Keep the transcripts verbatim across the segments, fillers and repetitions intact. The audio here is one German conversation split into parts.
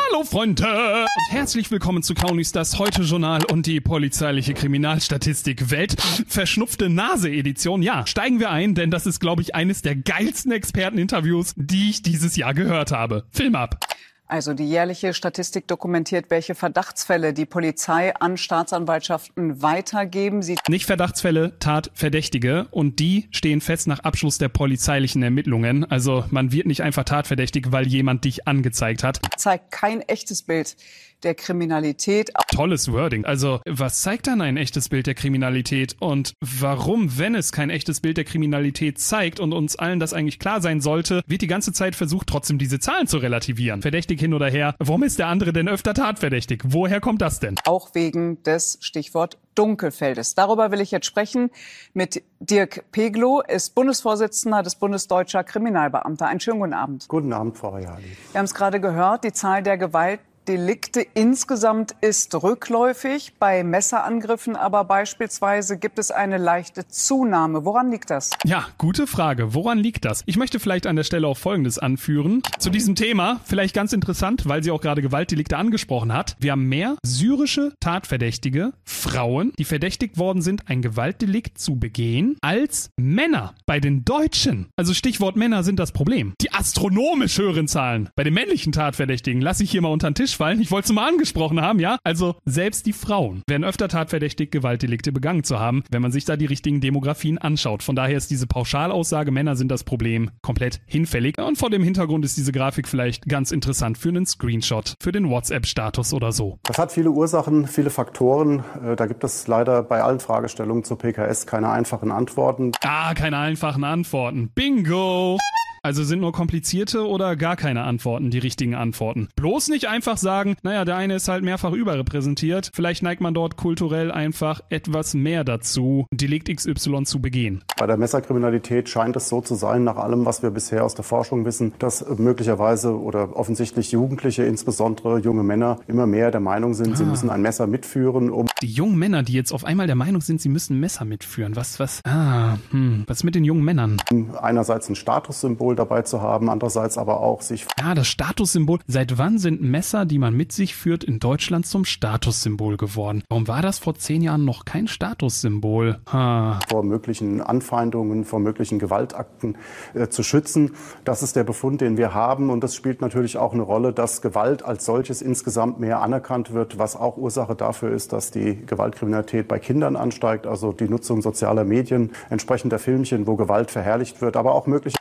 Hallo Freunde und herzlich willkommen zu Kaunis, das Heute-Journal und die polizeiliche Kriminalstatistik Welt verschnupfte Nase-Edition. Ja, steigen wir ein, denn das ist, glaube ich, eines der geilsten Experteninterviews, die ich dieses Jahr gehört habe. Film ab! Also die jährliche Statistik dokumentiert, welche Verdachtsfälle die Polizei an Staatsanwaltschaften weitergeben. Sie Nicht Verdachtsfälle, Tatverdächtige. Und die stehen fest nach Abschluss der polizeilichen Ermittlungen. Also man wird nicht einfach tatverdächtig, weil jemand dich angezeigt hat. Zeigt kein echtes Bild der Kriminalität. Tolles Wording. Also, was zeigt dann ein echtes Bild der Kriminalität? Und warum, wenn es kein echtes Bild der Kriminalität zeigt und uns allen das eigentlich klar sein sollte, wird die ganze Zeit versucht, trotzdem diese Zahlen zu relativieren? Verdächtig hin oder her. Warum ist der andere denn öfter tatverdächtig? Woher kommt das denn? Auch wegen des Stichwort Dunkelfeldes. Darüber will ich jetzt sprechen mit Dirk Peglow, ist Bundesvorsitzender des Bundesdeutscher Kriminalbeamter. Einen schönen guten Abend. Guten Abend, Frau Reali. Wir haben es gerade gehört, die Zahl der Gewalt Delikte insgesamt ist rückläufig, bei Messerangriffen aber beispielsweise gibt es eine leichte Zunahme. Woran liegt das? Ja, gute Frage. Woran liegt das? Ich möchte vielleicht an der Stelle auch Folgendes anführen. Zu diesem Thema, vielleicht ganz interessant, weil sie auch gerade Gewaltdelikte angesprochen hat. Wir haben mehr syrische Tatverdächtige, Frauen, die verdächtigt worden sind, ein Gewaltdelikt zu begehen, als Männer bei den Deutschen. Also Stichwort Männer sind das Problem. Die astronomisch höheren Zahlen bei den männlichen Tatverdächtigen lasse ich hier mal unter den Tisch fallen. Ich wollte es mal angesprochen haben, ja? Also selbst die Frauen werden öfter tatverdächtig, Gewaltdelikte begangen zu haben, wenn man sich da die richtigen Demografien anschaut. Von daher ist diese Pauschalaussage, Männer sind das Problem, komplett hinfällig. Und vor dem Hintergrund ist diese Grafik vielleicht ganz interessant für einen Screenshot, für den WhatsApp-Status oder so. Das hat viele Ursachen, viele Faktoren. Da gibt es leider bei allen Fragestellungen zur P K S keine einfachen Antworten. Ah, keine einfachen Antworten. Bingo! Also sind nur komplizierte oder gar keine Antworten die richtigen Antworten. Bloß nicht einfach sagen, naja, der eine ist halt mehrfach überrepräsentiert. Vielleicht neigt man dort kulturell einfach etwas mehr dazu, Delikt X Y zu begehen. Bei der Messerkriminalität scheint es so zu sein, nach allem, was wir bisher aus der Forschung wissen, dass möglicherweise oder offensichtlich Jugendliche, insbesondere junge Männer, immer mehr der Meinung sind, ah. sie müssen ein Messer mitführen, um... Die jungen Männer, die jetzt auf einmal der Meinung sind, sie müssen ein Messer mitführen. Was, was? Ah, hm, was mit den jungen Männern? Einerseits ein Statussymbol dabei zu haben, andererseits aber auch sich... Ja, das Statussymbol. Seit wann sind Messer, die man mit sich führt, in Deutschland zum Statussymbol geworden? Warum war das vor zehn Jahren noch kein Statussymbol? Ha. Vor möglichen Anfeindungen, vor möglichen Gewaltakten äh, zu schützen. Das ist der Befund, den wir haben, und das spielt natürlich auch eine Rolle, dass Gewalt als solches insgesamt mehr anerkannt wird, was auch Ursache dafür ist, dass die Gewaltkriminalität bei Kindern ansteigt, also die Nutzung sozialer Medien, entsprechender Filmchen, wo Gewalt verherrlicht wird, aber auch möglich...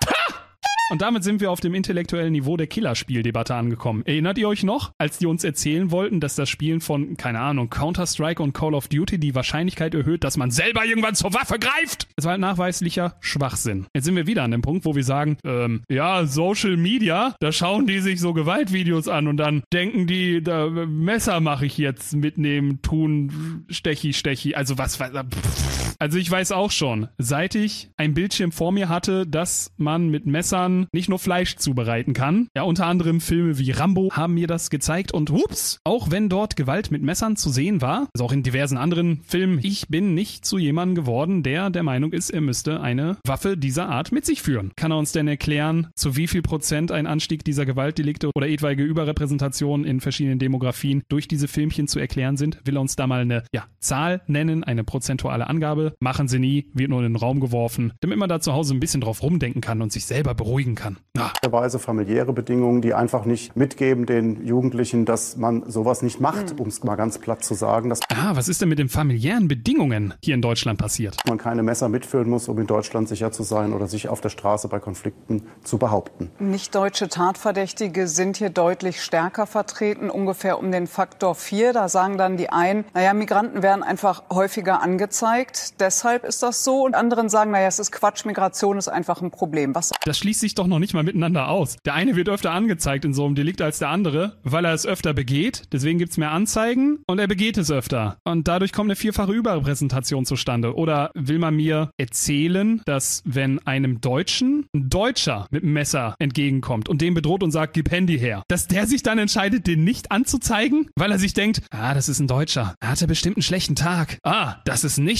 Und damit sind wir auf dem intellektuellen Niveau der Killerspieldebatte angekommen. Erinnert ihr euch noch, als die uns erzählen wollten, dass das Spielen von, keine Ahnung, Counter-Strike und Call of Duty die Wahrscheinlichkeit erhöht, dass man selber irgendwann zur Waffe greift? Es war halt nachweislicher Schwachsinn. Jetzt sind wir wieder an dem Punkt, wo wir sagen, ähm, ja, Social Media, da schauen die sich so Gewaltvideos an und dann denken die, da, Messer mache ich jetzt mitnehmen, tun, stechi, stechi, also was, was, pff. Also ich weiß auch schon, seit ich ein Bildschirm vor mir hatte, dass man mit Messern nicht nur Fleisch zubereiten kann. Ja, unter anderem Filme wie Rambo haben mir das gezeigt und hups, auch wenn dort Gewalt mit Messern zu sehen war, also auch in diversen anderen Filmen, ich bin nicht zu jemandem geworden, der der Meinung ist, er müsste eine Waffe dieser Art mit sich führen. Kann er uns denn erklären, zu wie viel Prozent ein Anstieg dieser Gewaltdelikte oder etwaige Überrepräsentation in verschiedenen Demografien durch diese Filmchen zu erklären sind? Will er uns da mal eine ja, Zahl nennen, eine prozentuale Angabe? Machen sie nie, wird nur in den Raum geworfen, damit man da zu Hause ein bisschen drauf rumdenken kann und sich selber beruhigen kann. Ah. Weise familiäre Bedingungen, die einfach nicht mitgeben den Jugendlichen, dass man sowas nicht macht, mhm. um es mal ganz platt zu sagen. Dass ah, was ist denn mit den familiären Bedingungen hier in Deutschland passiert? Man keine Messer mitführen muss, um in Deutschland sicher zu sein oder sich auf der Straße bei Konflikten zu behaupten. Nicht-deutsche Tatverdächtige sind hier deutlich stärker vertreten, ungefähr um den Faktor vier. Da sagen dann die einen, naja, Migranten werden einfach häufiger angezeigt. Deshalb ist das so. Und anderen sagen, naja, es ist Quatsch, Migration ist einfach ein Problem. Was? Das schließt sich doch noch nicht mal miteinander aus. Der eine wird öfter angezeigt in so einem Delikt als der andere, weil er es öfter begeht. Deswegen gibt's mehr Anzeigen und er begeht es öfter. Und dadurch kommt eine vierfache Überrepräsentation zustande. Oder will man mir erzählen, dass wenn einem Deutschen ein Deutscher mit einem Messer entgegenkommt und den bedroht und sagt, gib Handy her, dass der sich dann entscheidet, den nicht anzuzeigen, weil er sich denkt, ah, das ist ein Deutscher. Er hatte bestimmt einen schlechten Tag. Ah, das ist ein Nicht-Deutscher.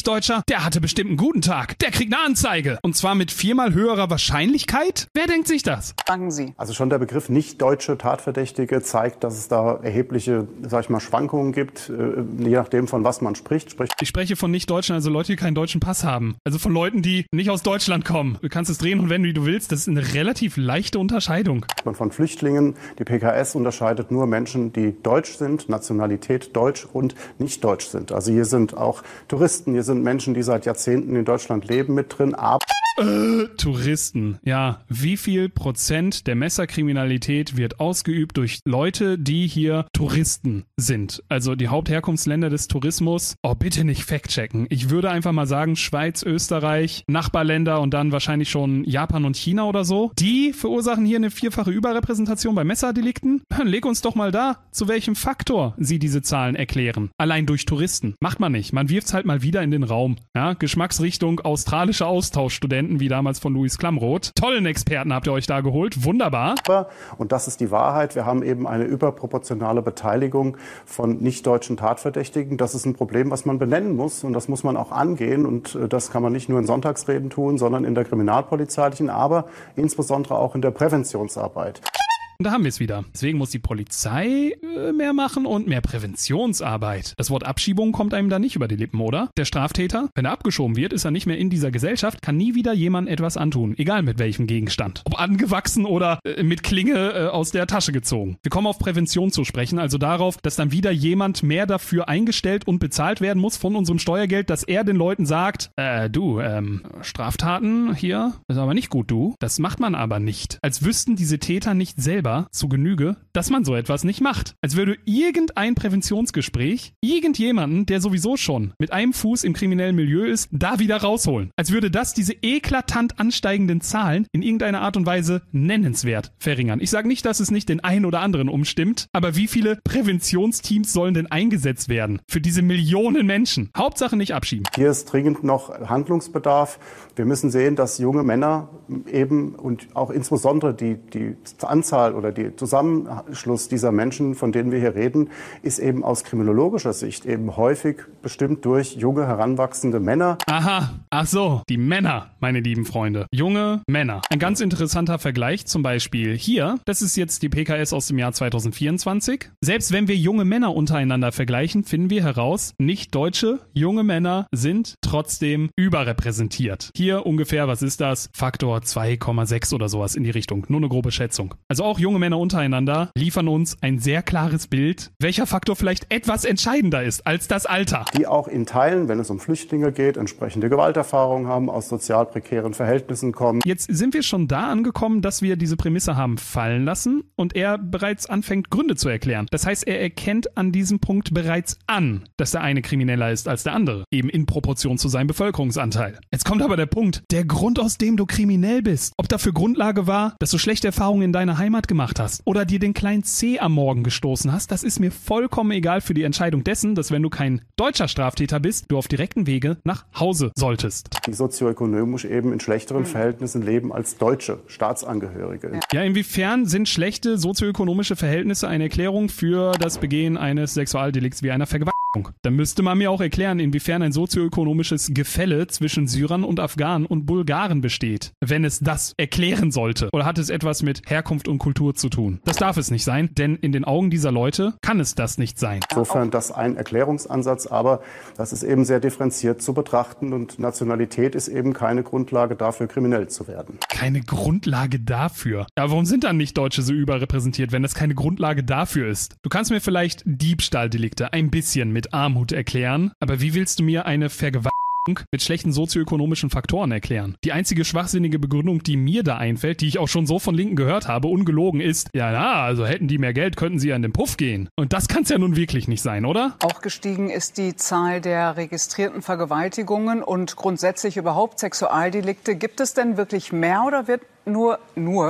der hatte bestimmt einen guten Tag. Der kriegt eine Anzeige. Und zwar mit viermal höherer Wahrscheinlichkeit? Wer denkt sich das? Sagen Sie. Also schon der Begriff nicht deutsche Tatverdächtige zeigt, dass es da erhebliche, sag ich mal, Schwankungen gibt, je nachdem, von was man spricht. Sprich ich spreche von Nicht-Deutschen, also Leute, die keinen deutschen Pass haben. Also von Leuten, die nicht aus Deutschland kommen. Du kannst es drehen und wenden, wie du willst. Das ist eine relativ leichte Unterscheidung. Von Flüchtlingen. Die P K S unterscheidet nur Menschen, die deutsch sind, Nationalität deutsch und nicht deutsch sind. Also hier sind auch Touristen, hier sind Menschen, die seit Jahrzehnten in Deutschland leben, mit drin. Aber Äh, Touristen. Ja, wie viel Prozent der Messerkriminalität wird ausgeübt durch Leute, die hier Touristen sind? Also die Hauptherkunftsländer des Tourismus. Oh, bitte nicht fact-checken. Ich würde einfach mal sagen, Schweiz, Österreich, Nachbarländer und dann wahrscheinlich schon Japan und China oder so. Die verursachen hier eine vierfache Überrepräsentation bei Messerdelikten. Leg uns doch mal da, zu welchem Faktor sie diese Zahlen erklären. Allein durch Touristen. Macht man nicht. Man wirft's halt mal wieder in den Raum. Ja, Geschmacksrichtung australische Austauschstudenten, wie damals von Louis Klamroth. Tollen Experten habt ihr euch da geholt. Wunderbar. Und das ist die Wahrheit. Wir haben eben eine überproportionale Beteiligung von nicht-deutschen Tatverdächtigen. Das ist ein Problem, was man benennen muss. Und das muss man auch angehen. Und das kann man nicht nur in Sonntagsreden tun, sondern in der kriminalpolizeilichen, aber insbesondere auch in der Präventionsarbeit. Und da haben wir es wieder. Deswegen muss die Polizei äh, mehr machen und mehr Präventionsarbeit. Das Wort Abschiebung kommt einem da nicht über die Lippen, oder? Der Straftäter, wenn er abgeschoben wird, ist er nicht mehr in dieser Gesellschaft, kann nie wieder jemandem etwas antun. Egal mit welchem Gegenstand. Ob angewachsen oder äh, mit Klinge äh, aus der Tasche gezogen. Wir kommen auf Prävention zu sprechen, also darauf, dass dann wieder jemand mehr dafür eingestellt und bezahlt werden muss von unserem Steuergeld, dass er den Leuten sagt, äh, du, ähm, Straftaten hier, das ist aber nicht gut, du. Das macht man aber nicht. Als wüssten diese Täter nicht selber zu Genüge, dass man so etwas nicht macht. Als würde irgendein Präventionsgespräch irgendjemanden, der sowieso schon mit einem Fuß im kriminellen Milieu ist, da wieder rausholen. Als würde das diese eklatant ansteigenden Zahlen in irgendeiner Art und Weise nennenswert verringern. Ich sage nicht, dass es nicht den einen oder anderen umstimmt, aber wie viele Präventionsteams sollen denn eingesetzt werden für diese Millionen Menschen? Hauptsache nicht abschieben. Hier ist dringend noch Handlungsbedarf. Wir müssen sehen, dass junge Männer eben und auch insbesondere die, die Anzahl oder der Zusammenschluss dieser Menschen, von denen wir hier reden, ist eben aus kriminologischer Sicht eben häufig bestimmt durch junge, heranwachsende Männer. Aha, ach so, die Männer, meine lieben Freunde. Junge Männer. Ein ganz interessanter Vergleich zum Beispiel hier, das ist jetzt die P K S aus dem Jahr zwanzig vierundzwanzig. Selbst wenn wir junge Männer untereinander vergleichen, finden wir heraus, nicht deutsche junge Männer sind trotzdem überrepräsentiert. Hier ungefähr, was ist das? Faktor zwei Komma sechs oder sowas in die Richtung. Nur eine grobe Schätzung. Also auch junge Männer untereinander liefern uns ein sehr klares Bild, welcher Faktor vielleicht etwas entscheidender ist als das Alter. Die auch in Teilen, wenn es um Flüchtlinge geht, entsprechende Gewalterfahrungen haben, aus sozial prekären Verhältnissen kommen. Jetzt sind wir schon da angekommen, dass wir diese Prämisse haben fallen lassen und er bereits anfängt, Gründe zu erklären. Das heißt, er erkennt an diesem Punkt bereits an, dass der eine krimineller ist als der andere, eben in Proportion zu seinem Bevölkerungsanteil. Jetzt kommt aber der Punkt, der Grund, aus dem du kriminell bist. Ob dafür Grundlage war, dass du schlechte Erfahrungen in deiner Heimat gemacht hast oder dir den kleinen C am Morgen gestoßen hast, das ist mir vollkommen egal für die Entscheidung dessen, dass wenn du kein deutscher Straftäter bist, du auf direkten Wege nach Hause solltest. Die sozioökonomisch eben in schlechteren Verhältnissen leben als deutsche Staatsangehörige. Ja, inwiefern sind schlechte sozioökonomische Verhältnisse eine Erklärung für das Begehen eines Sexualdelikts wie einer Vergewaltigung? Dann müsste man mir auch erklären, inwiefern ein sozioökonomisches Gefälle zwischen Syrern und Afghanen und Bulgaren besteht, wenn es das erklären sollte. Oder hat es etwas mit Herkunft und Kultur zu tun? Das darf es nicht sein, denn in den Augen dieser Leute kann es das nicht sein. Insofern das ein Erklärungsansatz, aber das ist eben sehr differenziert zu betrachten und Nationalität ist eben keine Grundlage dafür, kriminell zu werden. Keine Grundlage dafür? Ja, warum sind dann nicht Deutsche so überrepräsentiert, wenn das keine Grundlage dafür ist? Du kannst mir vielleicht Diebstahldelikte ein bisschen mit Armut erklären, aber wie willst du mir eine Vergewaltigung mit schlechten sozioökonomischen Faktoren erklären? Die einzige schwachsinnige Begründung, die mir da einfällt, die ich auch schon so von Linken gehört habe, ungelogen ist, ja na, also hätten die mehr Geld, könnten sie an den Puff gehen. Und das kann es ja nun wirklich nicht sein, oder? Auch gestiegen ist die Zahl der registrierten Vergewaltigungen und grundsätzlich überhaupt Sexualdelikte. Gibt es denn wirklich mehr oder wird nur, nur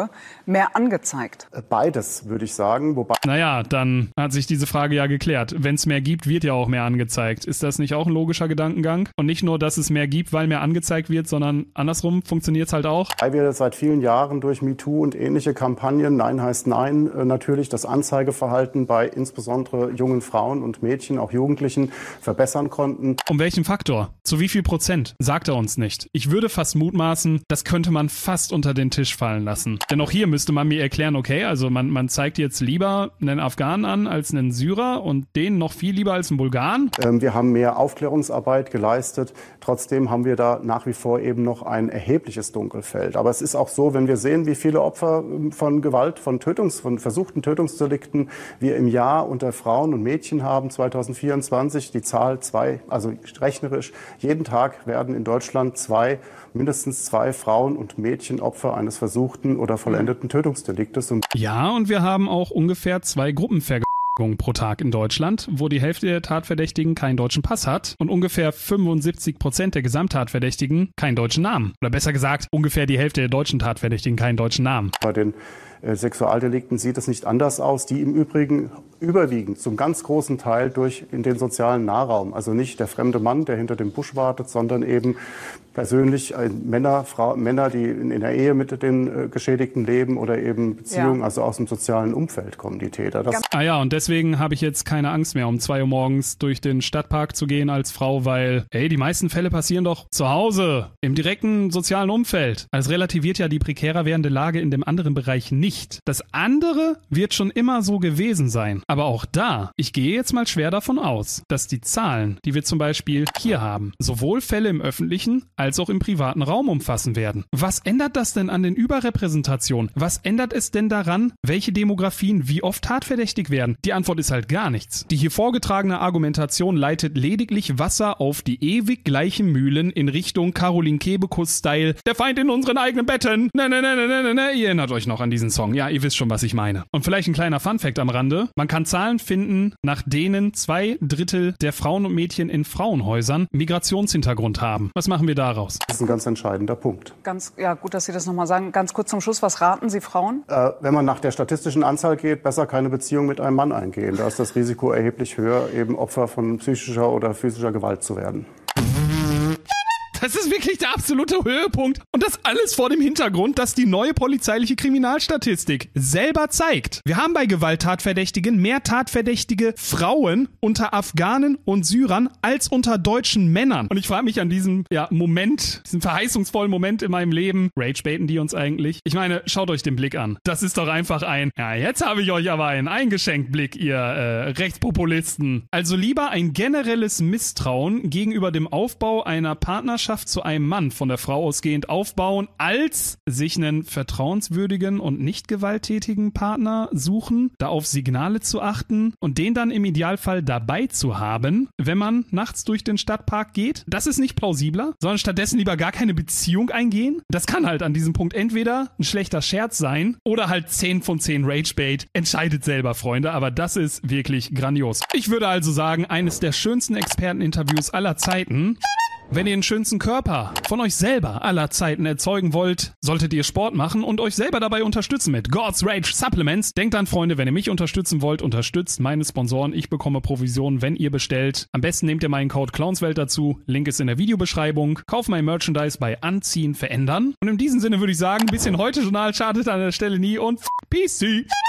mehr angezeigt? Beides, würde ich sagen. Wobei naja, dann hat sich diese Frage ja geklärt. Wenn es mehr gibt, wird ja auch mehr angezeigt. Ist das nicht auch ein logischer Gedankengang? Und nicht nur, dass es mehr gibt, weil mehr angezeigt wird, sondern andersrum funktioniert es halt auch? Weil wir seit vielen Jahren durch MeToo und ähnliche Kampagnen, Nein heißt Nein, natürlich das Anzeigeverhalten bei insbesondere jungen Frauen und Mädchen, auch Jugendlichen, verbessern konnten. Um welchen Faktor? Zu wie viel Prozent? Sagt er uns nicht. Ich würde fast mutmaßen, das könnte man fast unter den Tisch fallen lassen. Denn auch hier müsste man mir erklären, okay, also man, man zeigt jetzt lieber einen Afghanen an als einen Syrer und den noch viel lieber als einen Bulgaren. Ähm, wir haben mehr Aufklärungsarbeit geleistet. Trotzdem haben wir da nach wie vor eben noch ein erhebliches Dunkelfeld. Aber es ist auch so, wenn wir sehen, wie viele Opfer von Gewalt, von Tötungs-, von versuchten Tötungsdelikten wir im Jahr unter Frauen und Mädchen haben, zwanzig vierundzwanzig, die Zahl zwei, also rechnerisch, jeden Tag werden in Deutschland zwei, mindestens zwei Frauen und Mädchen Opfer eines versuchten oder vollendeten Tötungsdeliktes. Ja, und wir haben auch ungefähr zwei Gruppenvergewaltigungen pro Tag in Deutschland, wo die Hälfte der Tatverdächtigen keinen deutschen Pass hat und ungefähr fünfundsiebzig Prozent der Gesamttatverdächtigen keinen deutschen Namen. Oder besser gesagt, ungefähr die Hälfte der deutschen Tatverdächtigen keinen deutschen Namen. Bei den äh, Sexualdelikten sieht es nicht anders aus, die im Übrigen überwiegend zum ganz großen Teil durch in den sozialen Nahraum, also nicht der fremde Mann, der hinter dem Busch wartet, sondern eben persönlich äh, Männer, Frau, Männer, die in, in der Ehe mit den äh, Geschädigten leben oder eben Beziehungen, ja. Also aus dem sozialen Umfeld kommen die Täter. Das ah ja, und deswegen habe ich jetzt keine Angst mehr, um zwei Uhr morgens durch den Stadtpark zu gehen als Frau, weil, hey, die meisten Fälle passieren doch zu Hause, im direkten sozialen Umfeld. Also relativiert ja die prekärer werdende Lage in dem anderen Bereich nicht. Das andere wird schon immer so gewesen sein. Aber auch da, ich gehe jetzt mal schwer davon aus, dass die Zahlen, die wir zum Beispiel hier haben, sowohl Fälle im öffentlichen als auch im privaten Raum umfassen werden. Was ändert das denn an den Überrepräsentationen? Was ändert es denn daran, welche Demografien wie oft tatverdächtig werden? Die Antwort ist halt gar nichts. Die hier vorgetragene Argumentation leitet lediglich Wasser auf die ewig gleichen Mühlen in Richtung Caroline Kebekus-Style. Der Feind in unseren eigenen Betten. Ne, ne, ne, ne, ne, ne. Ihr erinnert euch noch an diesen Song. Ja, ihr wisst schon, was ich meine. Und vielleicht ein kleiner Funfact am Rande. Man kann Zahlen finden, nach denen zwei Drittel der Frauen und Mädchen in Frauenhäusern Migrationshintergrund haben. Was machen wir daraus? Das ist ein ganz entscheidender Punkt. Ganz, ja, gut, dass Sie das nochmal sagen. Ganz kurz zum Schluss, was raten Sie Frauen? Äh, wenn man nach der statistischen Anzahl geht, besser keine Beziehung mit einem Mann eingehen. Da ist das Risiko erheblich höher, eben Opfer von psychischer oder physischer Gewalt zu werden. Das ist wirklich der absolute Höhepunkt. Und das alles vor dem Hintergrund, dass die neue polizeiliche Kriminalstatistik selber zeigt. Wir haben bei Gewalttatverdächtigen mehr tatverdächtige Frauen unter Afghanen und Syrern als unter deutschen Männern. Und ich frage mich an diesem ja, Moment, diesen verheißungsvollen Moment in meinem Leben, ragebaiten die uns eigentlich? Ich meine, schaut euch den Blick an. Das ist doch einfach ein, ja, jetzt habe ich euch aber einen eingeschenkt Blick, ihr äh, Rechtspopulisten. Also lieber ein generelles Misstrauen gegenüber dem Aufbau einer Partnerschaft zu einem Mann von der Frau ausgehend aufbauen, als sich einen vertrauenswürdigen und nicht gewalttätigen Partner suchen, da auf Signale zu achten und den dann im Idealfall dabei zu haben, wenn man nachts durch den Stadtpark geht. Das ist nicht plausibler, sondern stattdessen lieber gar keine Beziehung eingehen. Das kann halt an diesem Punkt entweder ein schlechter Scherz sein oder halt zehn von zehn Ragebait. Entscheidet selber, Freunde, aber das ist wirklich grandios. Ich würde also sagen, eines der schönsten Experteninterviews aller Zeiten. Wenn ihr den schönsten Körper von euch selber aller Zeiten erzeugen wollt, solltet ihr Sport machen und euch selber dabei unterstützen mit God's Rage Supplements. Denkt an, Freunde, wenn ihr mich unterstützen wollt, unterstützt meine Sponsoren. Ich bekomme Provisionen, wenn ihr bestellt. Am besten nehmt ihr meinen Code Clownswelt dazu. Link ist in der Videobeschreibung. Kauft mein Merchandise bei Anziehen verändern. Und in diesem Sinne würde ich sagen, ein bisschen Heute-Journal schadet an der Stelle nie und Peace.